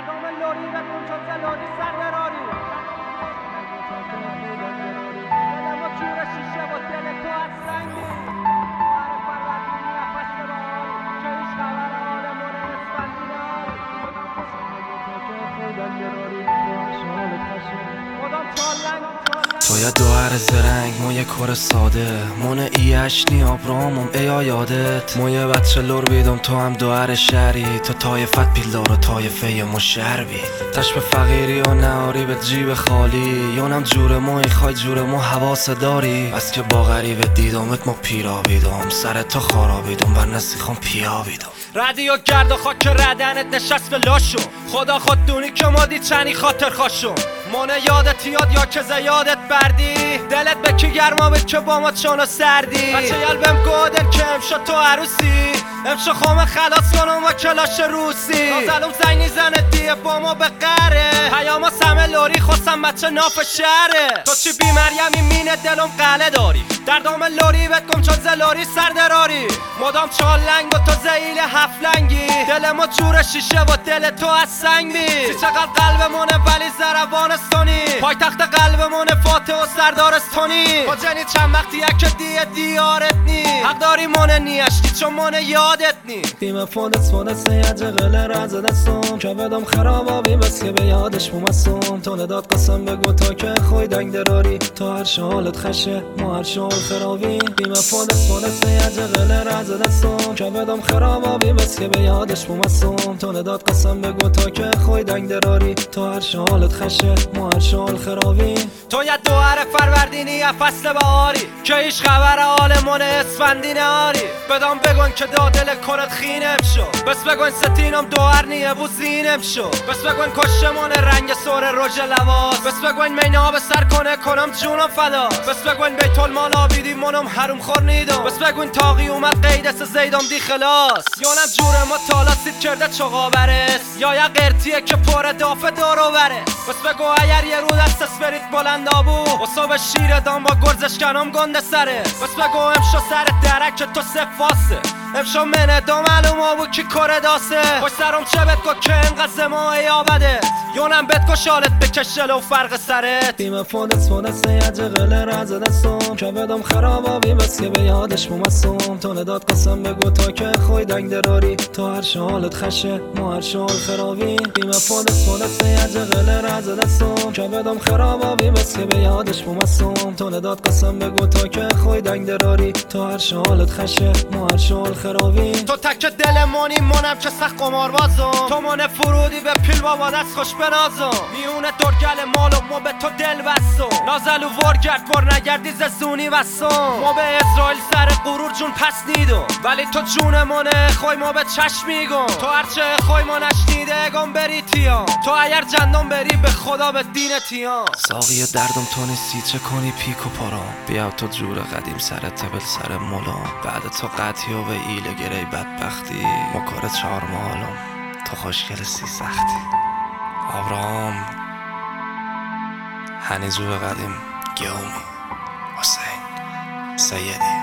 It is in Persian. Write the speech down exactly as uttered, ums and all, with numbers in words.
دردام لوری و کنچاز لوری سردراری دلم و جور شیشه و دل تو از سنگی مهر فروردینی نفس بهاری که هیچ خبر حال من اسفندیاری خودم چالنگ تو یه دوهر زرنگ ما یه کار ساده مونه ایش نی آبرامم ایا یادت ما یه بچه لور بیدم تو هم دوهر شهری تو تایفت پیلدار و تایفه ما شهر بید تش به فقیری و نهاری به جیب خالی یونم جور ما ای خواهی جور ما حواس داری بس که با غریب دیدامت ما پیرا بیدم سر تو خارا بیدم بر نسیخم پیا بیدم ردی و گرد و خاک ردنت نشست به لاشو خدا خود دونی که ما دی چنی خاطر خواشو مونه یادت یاد یا که زیادت بردی دلت به کی گرما بید که با ما چونو سردی بچه یلبم گودن که امشا تو عروسی امشا خوم خلاص کنم و کلاش روسی نازلوم زنی زنت دیه با ما به قره پیاما سمه لوری خواستم بچه ناف شهره تو چی بی مریمی مینه دلم قله داری دردام لوری بهت کم چون زلوری سردراری مدام چالنگ و تو زیل هفلنگی دل ما جور شیشه و دل تو از سنگ بی سی چقدر قلبمونه ولی زربانستانی پای تخت قلبمونه فاتح و سردارستانی با جنی چند وقتی یک دیه دیارت نی حق داری مونه نیشتی چون مونه یادت نی بیم فونس فونس یجه غله رز دستم که بدم خرابابی بس که به یادش بومستم تو نداد قسم بگو تا که خوی دنگ دراری تو هر شالت خشه ما هر شال خرابی بیم فونس فونس یجه غله رز دستم که بدم خرابابی بس که به یادش بومستم تو نداد قسم بگو تا که خوی دنگ دراری تو هر شالت خشه ما هر شال خرابی تو یه دوهر فروردینی یه فصل بهاری که هیچ خبر حال من اسفندی نهاری بدام بگن که دادل کرت خینم شو بس بگن ستینم دوهر نیه بو زینم شو بس بگن کشمون رنگ سور رژ لواس بس بگن مینا به سر کنه کنم جونم فدا بس بگن بیت المال آبیدی منم حروم خور نیدم بس بگن تاقی اومد قیدس زیدم دی خلاص یونم جور ما تالا سید کرده چقا برس یا یه قرتیه که پر دافه دارو برس بس بگو اگر یه رو دست اسپریت بلند آبو و صبح شیر دام با گرزش کنم گنده سره بس بگو امشو سر درک تو سفاسه امشو منه دا معلوم آبو کی کره داسه باش سرم چه بد گو که انقدر زماعی آبده یونم بد گو شالت بکشل و فرق سرت بیم فونس فونس یجه غله رز دستم که بدم خرابابی بس که به یادش بومستم تو نداد قسم بگو تا که خوی دنگ دراری تو هر شالت خشه ما هر شال خرابی بیم فونس فونس یجه غله رز دستم که بدم خرابابی بس که به یادش بومستم تو نداد قسم بگو تا که خوی دنگ دراری تو هر شالت خشه ما هر شال خرابی تو تک دل مانی منم که سخت قمار بازم تو من فرودی به پیل بابا دست خوش بنازم میونه درگل مالو ما به تو دل بستم نازل و ورگرد بر نگردی ززونی بستم ما به اسرائیل سر غرور جون پس نیدم ولی تو جون منه خوی ما به چشم میگم تو هرچه خوی ما نشنیده گم بری تیام تو اگر جندم بری به خدا به دین تیام ساقی دردم تو نیستی چه کنی پیک و پارام بیا تو جور قدیم سر تبل سر مولام بعد تو قطعی و به ایل گری بدبختی ما کار چهار مالم تو خوشگل سی سختی آبرام هنی جور قدیم گیوم حسین سیدی